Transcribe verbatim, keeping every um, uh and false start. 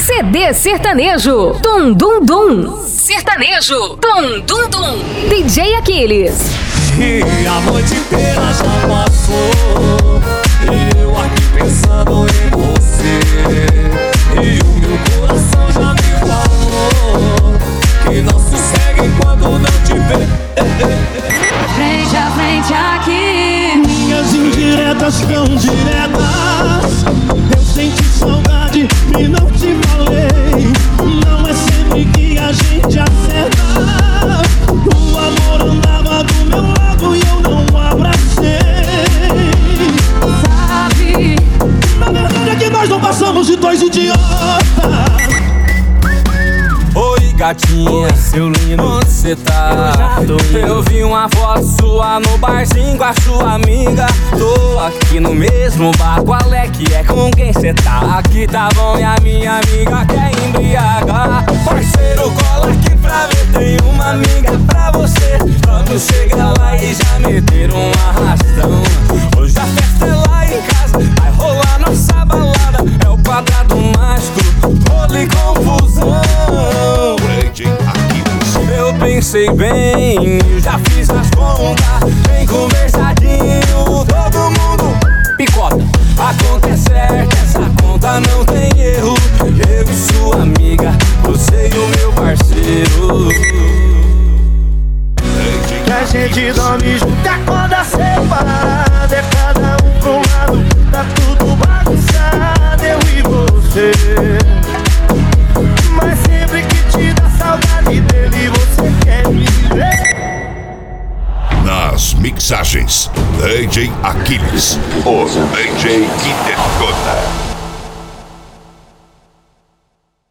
C D Sertanejo, Dum Dum Dum. Sertanejo, Dum Dum Dum. D J Aquiles. E a noite inteira já passou, e eu aqui pensando em você, e o meu coração já me falou que não sossega enquanto não te vê. Frente a frente aqui, minhas indiretas tão diretas. Eu senti saudade e não te falei. Não é sempre que a gente acerta. O amor andava do meu lado e eu não abracei. sabe? Na verdade é que nós não passamos de dois idiotas. Oi gatinha, seu lindo, onde cê tá? Eu, eu vi uma foto sua no barzinho com a sua amiga. Tô aqui no mesmo bar, qual é que é, com quem cê tá? Aqui tá bom e a minha amiga quer embriagar. Parceiro, cola aqui pra ver, tem uma amiga pra você. Vamos chegar lá e já meter um arrastão. Hoje a festa é lá em casa, vai rolar nossa balada. É o quadrado mágico, rolo e confusão. Eu pensei bem, eu já fiz as contas, bem conversadinho, todo mundo picota. A conta é certa, essa conta não tem erro. Eu e sua amiga, você e o meu parceiro. Que a gente dorme junto e acorda separado. É cada um pra um lado, tá tudo bagunçado, eu e você. Mas sempre que te dá saudade dele, você quer me ver. Nas mixagens, D J Aquiles, o D J que detona.